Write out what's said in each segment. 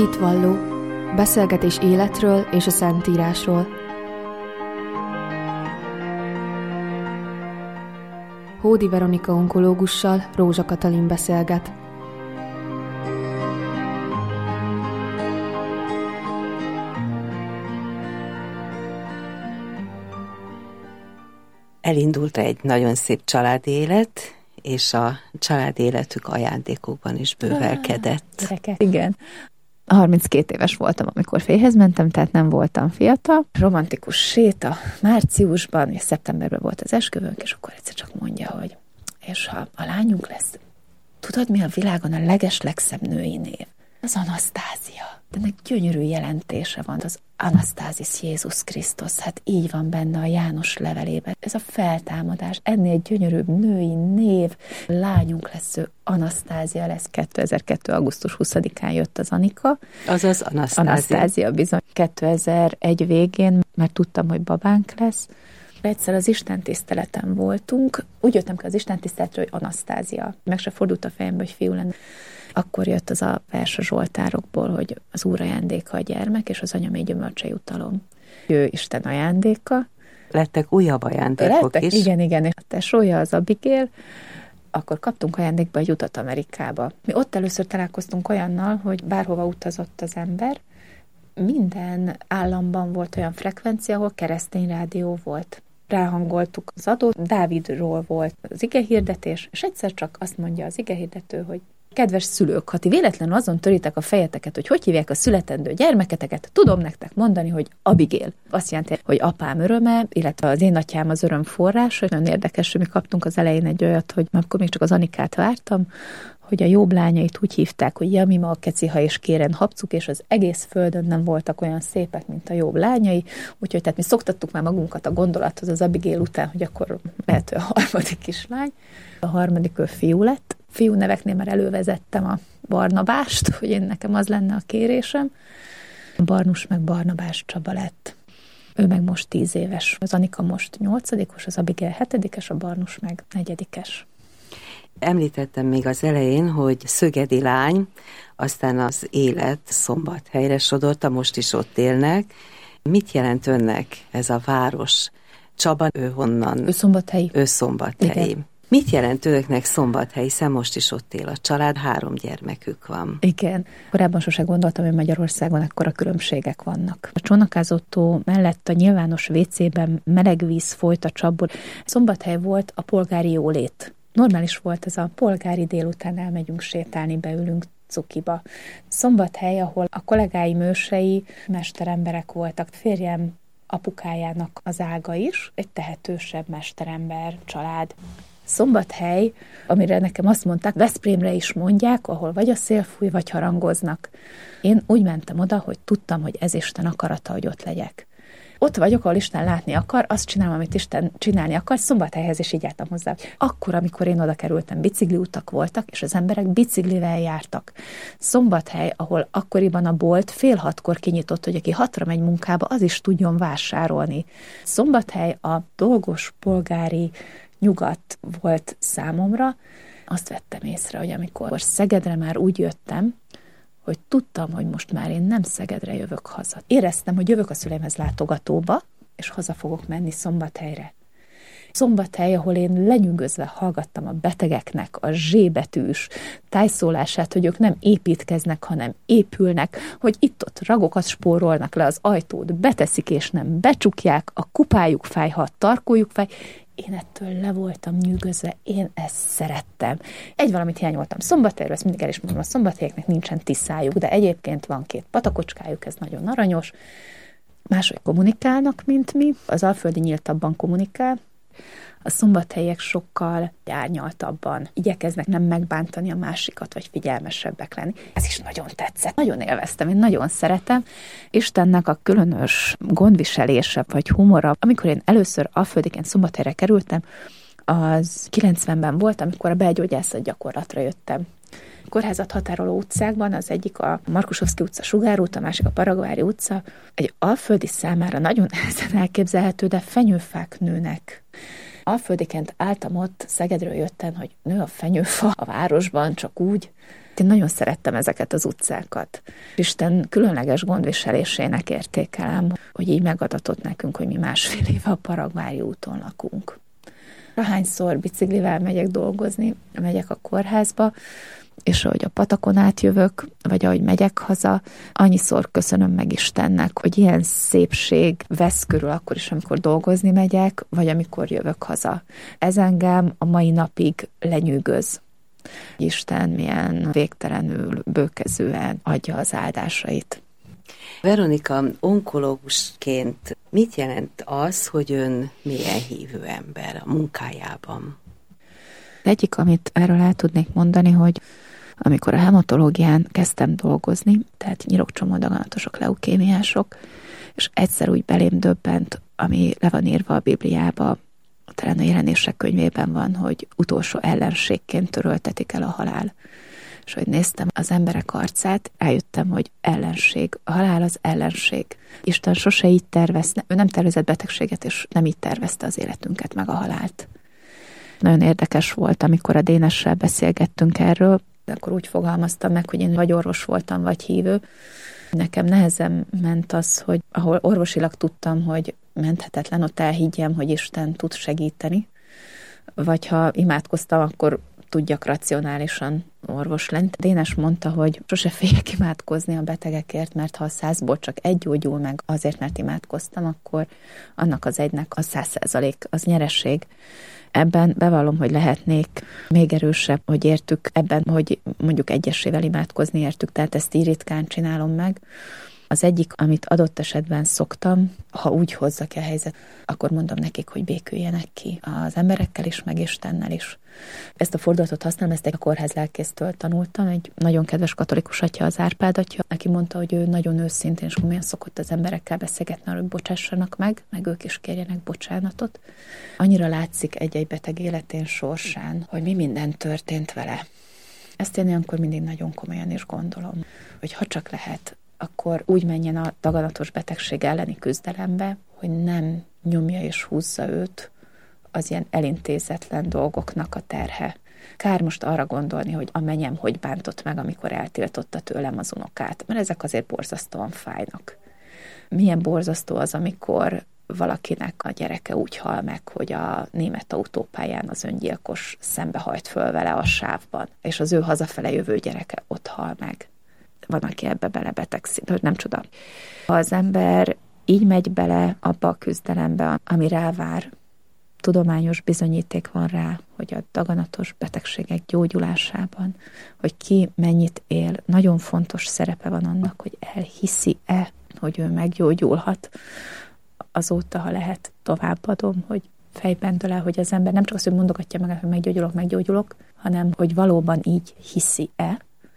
Hitvalló. Beszélgetés életről és a Szentírásról. Hódi Veronika onkológussal Rózsa Katalin beszélget. Elindult egy nagyon szép családi élet, és a családi életük ajándékokban is bővelkedett. Igen. 32 éves voltam, amikor férjhez mentem, tehát nem voltam fiatal. Romantikus séta márciusban, és szeptemberben volt az esküvőnk, és akkor egyszer csak mondja, hogy és ha a lányunk lesz, tudod, mi a világon a legeslegszebb női név? Az Anasztázia. De ennek gyönyörű jelentése van, az Anasztázis Jézus Krisztus, hát így van benne a János levelében. Ez a feltámadás, ennél gyönyörűbb női név, lányunk lesz, ő Anasztázia lesz. 2002. augusztus 20-án jött az Anika. Azaz Anasztázia bizony. 2001 végén már tudtam, hogy babánk lesz. Egyszer az istentiszteleten voltunk, úgy jöttem ki az istentiszteletről, hogy Anasztázia. Meg se fordult a fejembe, hogy fiú lenne. Akkor jött az a vers a Zsoltárokból, hogy az Úr ajándéka a gyermek, és az Anyamély gyümölcse jutalom. Ő Isten ajándéka. Lettek újabb ajándékok is. Igen. És a tesója, az Abigail, akkor kaptunk ajándékba egy utat Amerikába. Mi ott először találkoztunk olyannal, hogy bárhova utazott az ember, minden államban volt olyan frekvencia, ahol keresztény rádió volt. Ráhangoltuk az adót, Dávidról volt az igehirdetés, és egyszer csak azt mondja az igehirdető, hogy kedves szülők, ha ti véletlenül azon töritek a fejeteket, hogy hívják a születendő gyermeketeket, tudom nektek mondani, hogy Abigail. Azt jelenti, hogy apám öröme, illetve az én atyám az öröm forrás. Nagyon érdekes, hogy mi kaptunk az elején egy olyat, hogy akkor még csak az Anikát vártam, hogy a jobb lányait úgy hívták, hogy Jamima, Keciha és Kéren Habcuk, és az egész földön nem voltak olyan szépek, mint a jobb lányai, úgyhogy tehát mi szoktattuk már magunkat a gondolathoz az Abigail után, hogy akkor lehető a harmadik kislány. A harmadik ő fiú lett. Fiú neveknél már elővezettem a Barnabást, hogy én nekem az lenne a kérésem. Barnus meg Barnabás Csaba lett. Ő meg most 10 éves. Az Anika most 8-os, az Abigail 7-es, a Barnus meg 4-es. Említettem még az elején, hogy szögedi lány, aztán az élet Szombathelyre sodorta, most is ott élnek. Mit jelent önnek ez a város? Csaba, ő honnan? Ő szombathelyi. Ő szombathelyi. Igen. Mit jelent önöknek Szombathely, hiszen most is ott él a család, 3 gyermekük van. Igen. Korábban sose gondoltam, hogy Magyarországon ekkora különbségek vannak. A csónakázótó mellett a nyilvános WC-ben meleg víz folyt a csapból. Szombathely volt a polgári jólét. Normális volt ez a polgári délután, elmegyünk sétálni, beülünk cukiba. Szombathely, ahol a kollégáim ősei mesteremberek voltak. Férjem apukájának az ága is, egy tehetősebb mesterember család. Szombathely, amire nekem azt mondták, Veszprémre is mondják, ahol vagy a szél fúj, vagy harangoznak. Én úgy mentem oda, hogy tudtam, hogy ez Isten akarata, hogy ott legyek. Ott vagyok, ahol Isten látni akar, azt csinálom, amit Isten csinálni akar, Szombathelyhez is így álltam hozzá. Akkor, amikor én oda kerültem, bicikliutak voltak, és az emberek biciklivel jártak. Szombathely, ahol akkoriban a bolt 5:30 kinyitott, hogy aki 6-ra megy munkába, az is tudjon vásárolni. Szombathely a dolgos, polgári nyugat volt számomra. Azt vettem észre, hogy amikor Szegedre már úgy jöttem, hogy tudtam, hogy most már én nem Szegedre jövök haza. Éreztem, hogy jövök a szüleimhez látogatóba, és haza fogok menni Szombathelyre. Szombathely, ahol én lenyűgözve hallgattam a betegeknek a zsébetűs tájszólását, hogy ők nem építkeznek, hanem épülnek, hogy itt-ott ragokat spórolnak le az ajtót, beteszik és nem becsukják, a kupájuk fáj, ha a tarkójuk fáj. Én ettől le voltam nyűgözve, én ezt szerettem. Egy valamit hiányoltam Szombathelyről, ezt mindig el is mondom, a szombathelyeknek nincsen tiszájuk, de egyébként van 2 patakocskájuk, ez nagyon aranyos. Máshogy kommunikálnak, mint mi, az alföldi nyíltabban kommunikál, a szombathelyiek sokkal árnyaltabban igyekeznek nem megbántani a másikat, vagy figyelmesebbek lenni. Ez is nagyon tetszett, nagyon élveztem, én nagyon szeretem. Istennek a különös gondviselése, vagy humora. Amikor én először alföldiként Szombathelyre kerültem, az 90-ben volt, amikor a belgyógyászat gyakorlatra jöttem. Kórházat határoló utcákban, az egyik a Markusovszky utca Sugárút, a másik a Paragvári utca, egy alföldi számára nagyon nehezen elképzelhető, de fenyőfák nőnek. Alföldiként álltam ott, Szegedről jöttem, hogy nő a fenyőfa a városban, csak úgy. Én nagyon szerettem ezeket az utcákat. Isten különleges gondviselésének értékelem, hogy így megadatott nekünk, hogy mi 1,5 éve a Paragvári úton lakunk. Ahányszor biciklivel megyek dolgozni, megyek a kórházba, és ahogy a patakon átjövök, vagy ahogy megyek haza, annyiszor köszönöm meg Istennek, hogy ilyen szépség vesz körül akkor is, amikor dolgozni megyek, vagy amikor jövök haza. Ez engem a mai napig lenyűgöz. Isten milyen végtelenül bőkezően adja az áldásait. Veronika, onkológusként mit jelent az, hogy ön mélyen hívő ember a munkájában? Egyik, amit erről el tudnék mondani, hogy amikor a hematológián kezdtem dolgozni, tehát nyirokcsomodaganatosok, leukémiások, és egyszer úgy belém döbbent, ami le van írva a Bibliába, talán a Jelenések könyvében van, hogy utolsó ellenségként töröltetik el a halál. És hogy néztem az emberek arcát, eljöttem, hogy ellenség. A halál az ellenség. Isten sose így tervezte, ő nem tervezett betegséget, és nem így tervezte az életünket, meg a halált. Nagyon érdekes volt, amikor a Dénessel beszélgettünk erről, de akkor úgy fogalmaztam meg, hogy én vagy orvos voltam, vagy hívő. Nekem nehezen ment az, hogy ahol orvosilag tudtam, hogy menthetetlen, ott elhiggyem, hogy Isten tud segíteni, vagy ha imádkoztam, akkor tudjak racionálisan orvos lenni. Dénes mondta, hogy sose féljek imádkozni a betegekért, mert ha a 100-ból csak egy gyógyul meg azért, mert imádkoztam, akkor annak az egynek a 100% az nyereség. Ebben bevallom, hogy lehetnék még erősebb, hogy értük ebben, hogy mondjuk egyesével imádkozni értük, tehát ezt így ritkán csinálom meg. Az egyik, amit adott esetben szoktam, ha úgy hozza ki a helyzet, akkor mondom nekik, hogy béküljenek ki az emberekkel is, meg Istennel is. Ezt a fordulatot használom, ezt egy kórház lelkésztől tanultam, egy nagyon kedves katolikus atya, az Árpád atya, aki mondta, hogy ő nagyon őszintén és komolyan szokott az emberekkel beszélgetni, hogy bocsássanak meg ők is kérjenek bocsánatot. Annyira látszik egy-egy beteg életén, sorsán, hogy mi minden történt vele. Ezt én ilyenkor mindig nagyon komolyan is gondolom, hogy ha csak lehet, akkor úgy menjen a daganatos betegség elleni küzdelembe, hogy nem nyomja és húzza őt az ilyen elintézetlen dolgoknak a terhe. Kár most arra gondolni, hogy a menyem hogy bántott meg, amikor eltiltotta tőlem az unokát, mert ezek azért borzasztóan fájnak. Milyen borzasztó az, amikor valakinek a gyereke úgy hal meg, hogy a német autópályán az öngyilkos szembehajt föl vele a sávban, és az ő hazafele jövő gyereke ott hal meg. Van, aki ebbe belebetegszik, hogy nem csoda. Ha az ember így megy bele abba a küzdelembe, ami rávár, tudományos bizonyíték van rá, hogy a daganatos betegségek gyógyulásában, hogy ki mennyit él, nagyon fontos szerepe van annak, hogy elhiszi-e, hogy ő meggyógyulhat. Azóta, ha lehet, továbbadom, hogy fejben dől el, hogy az ember nem csak azt, hogy mondogatja meg, hogy meggyógyulok, hanem hogy valóban így hiszi-e.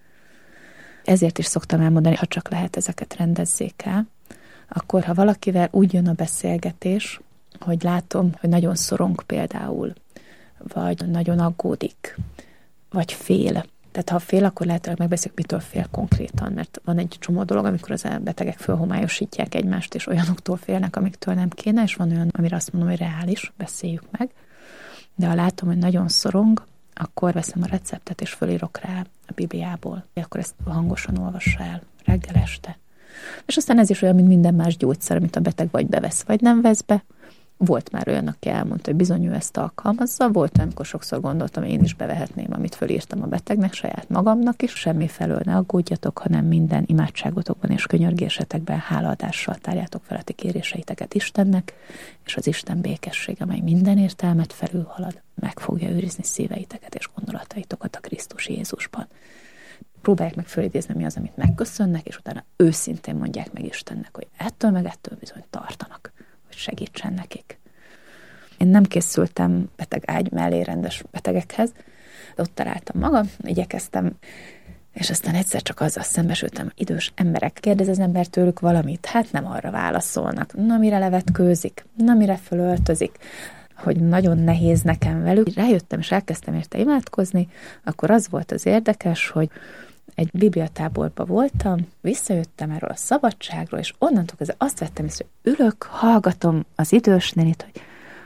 Ezért is szoktam elmondani, ha csak lehet, ezeket rendezzék el, akkor ha valakivel úgy jön a beszélgetés, hogy látom, hogy nagyon szorong például, vagy nagyon aggódik, vagy fél. Tehát ha fél, akkor lehetőleg megbeszéljük, mitől fél konkrétan, mert van egy csomó dolog, amikor az betegek fölhomályosítják egymást, és olyanoktól félnek, amiktől nem kéne, és van olyan, amire azt mondom, hogy reális, beszéljük meg. De ha látom, hogy nagyon szorong, akkor veszem a receptet, és fölírok rá a Bibliából. Akkor ezt hangosan olvassa el, reggel, este. És aztán ez is olyan, mint minden más gyógyszer, amit a beteg vagy bevesz, vagy nem vesz be. Volt már olyan, aki elmondta, hogy bizony ő ezt alkalmazza. Volt, amikor sokszor gondoltam, én is bevehetném, amit fölírtam a betegnek, saját magamnak is. Semmi felől ne aggódjatok, hanem minden imádságotokban és könyörgésetekben hálaadással tárjátok fel a ti kéréseiteket Istennek, és az Isten békesség, amely minden értelmet felülhalad, meg fogja őrizni szíveiteket és gondolataitokat a Krisztus Jézusban. Próbálják meg fölidézni, mi az, amit megköszönnek, és utána őszintén mondják meg Istennek, hogy ettől meg ettől bizony tartanak, hogy segítsen nekik. Én nem készültem beteg ágy mellé rendes betegekhez, de ott találtam magam, igyekeztem, és aztán egyszer csak azzal szembesültem, idős emberek, kérdez az ember tőlük valamit, hát nem arra válaszolnak, na mire levetkőzik, na mire fölöltözik, hogy nagyon nehéz nekem velük. Rájöttem, és elkezdtem érte imádkozni, akkor az volt az érdekes, hogy egy bibliatáborban voltam, visszajöttem erről a szabadságról, és onnantól kezdve azt vettem észre, hogy ülök, hallgatom az idős nénit, hogy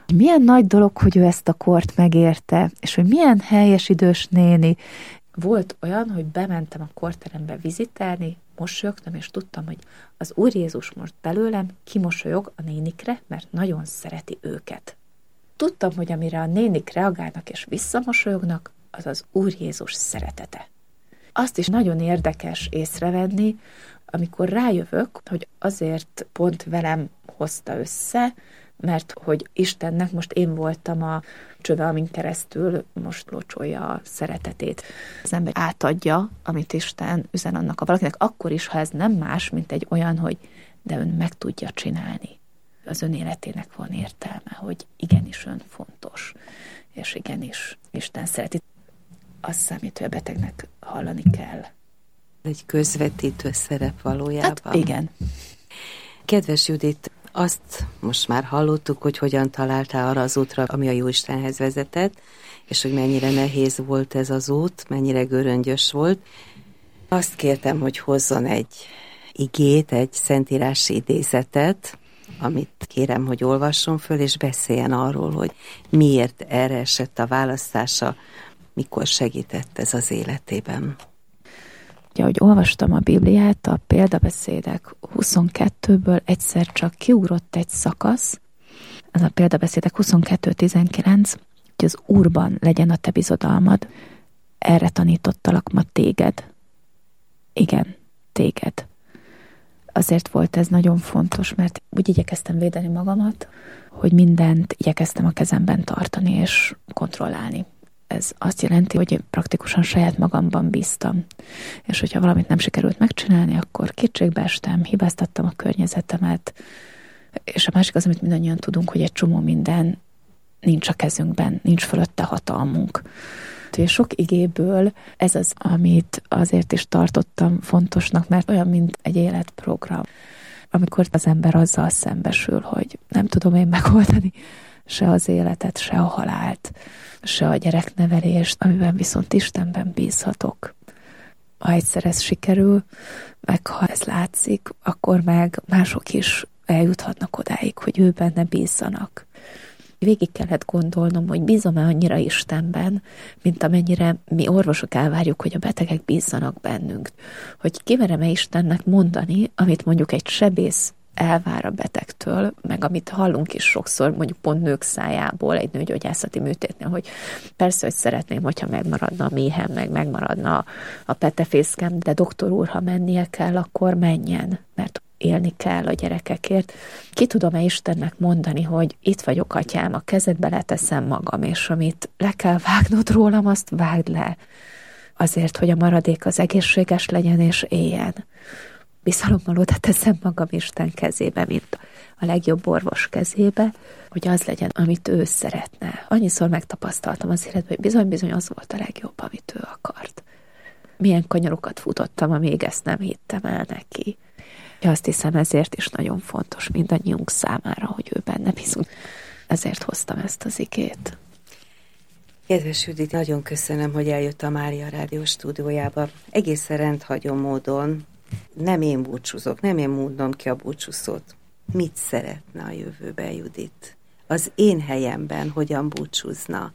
Milyen nagy dolog, hogy ő ezt a kort megérte, és hogy milyen helyes idős néni. Volt olyan, hogy bementem a korterembe vizitálni, mosolyogtam, és tudtam, hogy az Úr Jézus most belőlem kimosolyog a nénikre, mert nagyon szereti őket. Tudtam, hogy amire a nénik reagálnak és visszamosolyognak, az az Úr Jézus szeretete. Azt is nagyon érdekes észrevenni, amikor rájövök, hogy azért pont velem hozta össze, mert hogy Istennek most én voltam a csöve, amin keresztül most locsolja a szeretetét. Az ember átadja, amit Isten üzen annak a valakinek, akkor is, ha ez nem más, mint egy olyan, hogy de ön meg tudja csinálni. Az ön életének van értelme, hogy igenis ön fontos, és igenis Isten szereti. Az számít, hogy a betegnek hallani kell. Egy közvetítő szerep valójában. Hát igen. Kedves Judit, azt most már hallottuk, hogy hogyan találtál arra az útra, ami a Jóistenhez vezetett, és hogy mennyire nehéz volt ez az út, mennyire göröngyös volt. Azt kértem, hogy hozzon egy igét, egy szentírási idézetet, amit kérem, hogy olvasson föl, és beszéljen arról, hogy miért erre esett a választása, mikor segített ez az életében. Ugye, ahogy olvastam a Bibliát, a példabeszédek 22-ből egyszer csak kiugrott egy szakasz, ez a példabeszédek 22:19, hogy az Úrban legyen a te bizodalmad, erre tanítottalak ma téged. Igen, téged. Azért volt ez nagyon fontos, mert úgy igyekeztem védeni magamat, hogy mindent igyekeztem a kezemben tartani és kontrollálni. Ez azt jelenti, hogy praktikusan saját magamban bíztam. És hogyha valamit nem sikerült megcsinálni, akkor kétségbe estem, hibáztattam a környezetemet. És a másik az, amit mindannyian tudunk, hogy egy csomó minden nincs a kezünkben, nincs fölötte hatalmunk. És sok igéből ez az, amit azért is tartottam fontosnak, mert olyan, mint egy életprogram. Amikor az ember azzal szembesül, hogy nem tudom én megoldani se az életet, se a halált, se a gyereknevelést, amiben viszont Istenben bízhatok. Ha egyszer ez sikerül, meg ha ez látszik, akkor meg mások is eljuthatnak odáig, hogy ő benne bízzanak. Végig kellett gondolnom, hogy bízom-e annyira Istenben, mint amennyire mi orvosok elvárjuk, hogy a betegek bízzanak bennünk. Hogy kimerem-e Istennek mondani, amit mondjuk egy sebész elvár a betegtől, meg amit hallunk is sokszor, mondjuk pont nők szájából, egy nőgyógyászati műtétnél, hogy persze, hogy szeretném, hogyha megmaradna a méhem, meg megmaradna a petefészkem, de doktor úr, ha mennie kell, akkor menjen, mert élni kell a gyerekekért. Ki tudom-e Istennek mondani, hogy itt vagyok, atyám, a kezedbe leteszem magam, és amit le kell vágnod rólam, azt vágd le. Azért, hogy a maradék az egészséges legyen és éljen. Bizalommal oda teszem magam Isten kezébe, mint a legjobb orvos kezébe, hogy az legyen, amit ő szeretne. Annyiszor megtapasztaltam az életben, hogy bizony az volt a legjobb, amit ő akart. Milyen kanyarokat futottam, amíg ezt nem hittem el neki. Azt hiszem, ezért is nagyon fontos mindannyiunk számára, hogy ő benne bízunk. Ezért hoztam ezt az igét. Kedves Judit, nagyon köszönöm, hogy eljött a Mária Rádió stúdiójába. Egészen rendhagyó módon. Nem én búcsúzok, nem én mondom ki a búcsúszót. Mit szeretne a jövőben, Judit? Az én helyemben hogyan búcsúzna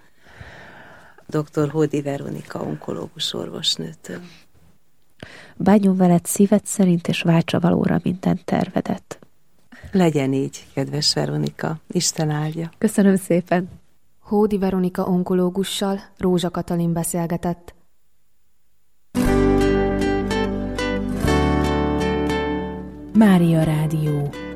dr. Hódi Veronika onkológus orvosnőtől? Bánjon veled szíved szerint, és váltsa valóra minden tervedet. Legyen így, kedves Veronika. Isten áldja. Köszönöm szépen. Hódi Veronika onkológussal Rózsa Katalin beszélgetett. Mária Rádió.